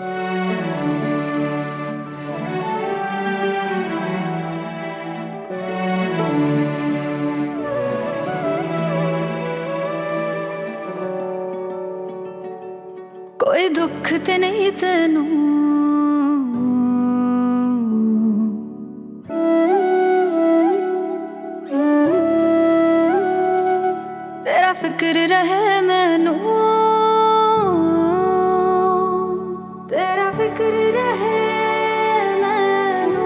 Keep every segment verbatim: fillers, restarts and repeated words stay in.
कोई दुख ते नहीं तेनू, तेरा फिक्र रहे मैनू, तेरा फिक्र रहे मैनू।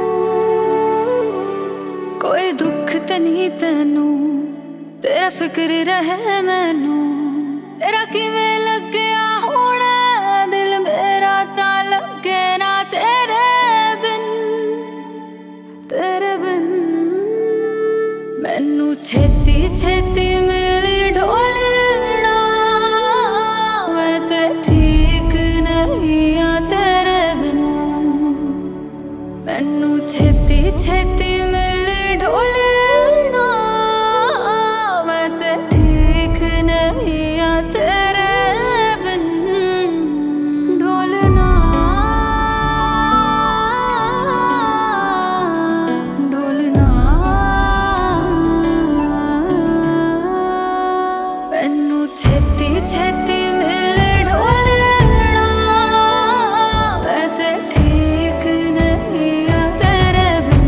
कोई दुख ते नहीं तेनू, तेरा फिक्र रहे मैनू। तेरा किवें लग्या होना दिल मेरा ता लगे ना तेरे बिन, तेरे बिन। मैनू छेती छेती मिली ढोलना, मैं ते ठीक नहीं आ तेरे बिन। मैनू छेती छेती मिली ढोलना, मैं ते ठीक नहीं आ तेरे बिन। ढोलना ढोलना मैनू छेती छेती मिले ढोलना, मैं ते ठीक नहीं आ तेरे बिन।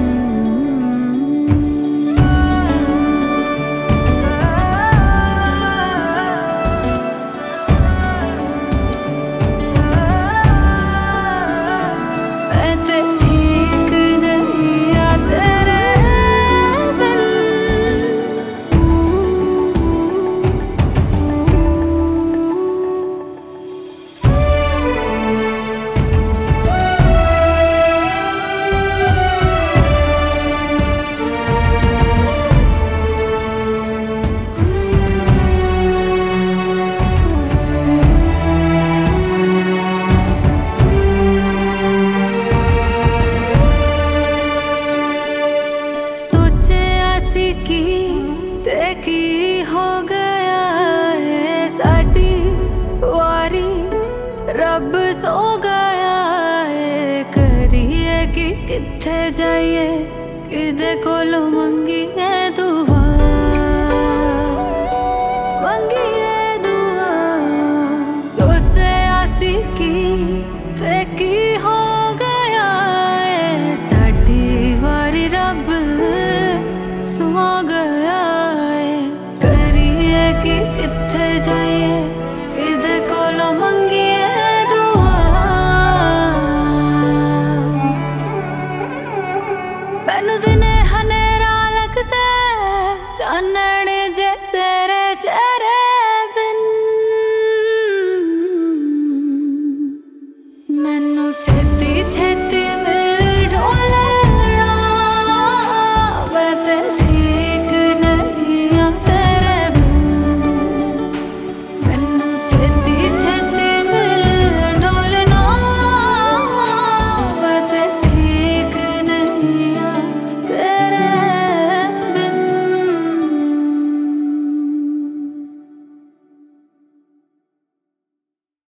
मैं ते ठीक नहीं आ तेरे बिन। की हो गया है साडी वारी, रब सो गया है। करिए कि किथे जाइए, किदे कोलों मंगिए।